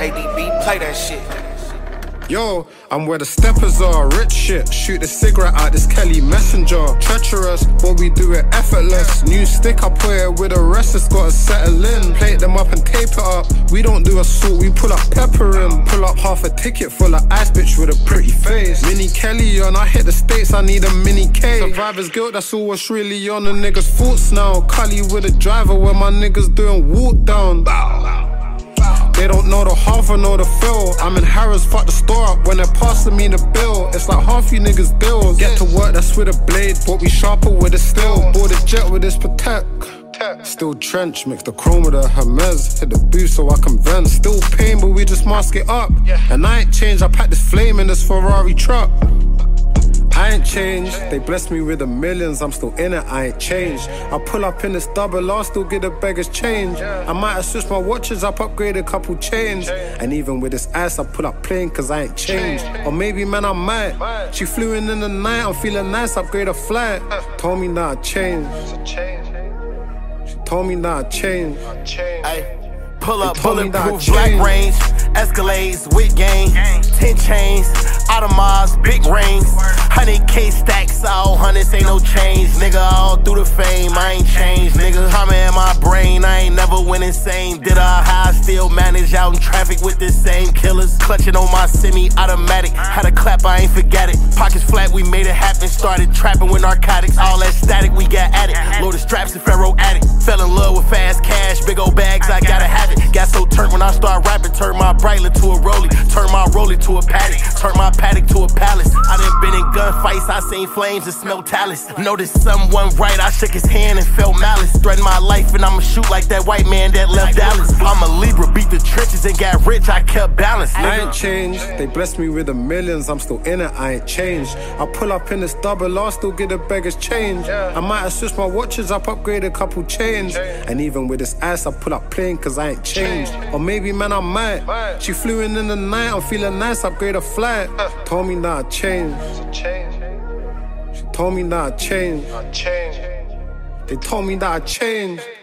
ADB, play that shit. Yo, I'm where the steppers are, rich shit. Shoot the cigarette out this Kelly Messenger. Treacherous, but we do it effortless. New stick, I put it with the rest, it's gotta settle in. Plate them up and tape it up. We don't do assault, we pull up pepper in. Pull up half a ticket full of ice, bitch with a pretty face. Mini Kelly on, I hit the States, I need a mini K. Survivor's guilt, that's all what's really on the niggas' thoughts now. Cully with a driver where my niggas doing walk down. They don't know the half or know the fill. I'm in Harrods, fuck the store up when they're passing me the bill. It's like half you niggas deals. Get to work, that's with a blade, but we sharper with a steel. Board a jet with this Protect. Still trench, mix the chrome with the Hermes. Hit the booth so I can vent. Still pain, but we just mask it up. And I ain't changed, I packed this flame in this Ferrari truck. I ain't changed, they blessed me with the millions, I'm still in it, I ain't changed. I pull up in this double R, still get a beggar's change. I might have switched my watches up, upgrade a couple chains. And even with this ass, I pull up plain cause I ain't changed. Or maybe man I might. She flew in the night, I'm feeling nice, upgrade a flight. Told me not to change. She told me not to change. Pull up, bulletproof, black range, Escalades, with gang, 10 chains, Audemars, big rings, 100K stacks, all hundreds, ain't no change, nigga, all through the fame, I ain't changed, nigga, Karma in my brain, I ain't never went insane, did how I still manage out in traffic with the same killers, clutching on my semi-automatic, had a clap, I ain't forget it, pockets flat, we made it happen, started trapping with narcotics, all that static, we got at it, loaded straps and Pharaoh addict, fell in love with fast cash, big old bags, I gotta have it. Got so turned when I start rapping, turn my Breitling to a rollie, turn my rollie to a paddock, turn my paddock to a palace. I done been in gunfights, I seen flames and smell talus. Noticed someone right, I shook his hand and felt malice. Threatened my life and I'ma shoot like that white man that left Dallas. I'm a Libra, beat the trenches and got rich, I kept balance. I ain't changed, they blessed me with the millions, I'm still in it, I ain't changed. I pull up in this double R, still get a beggar's change. I might have switched my watches up, upgrade a couple chains. And even with this ass, I pull up plain cause I ain't changed. Or maybe man I might. She flew in the night, I'm feeling nice, upgrade a flight. Told me not to change. She told me not to change. They told me not to change.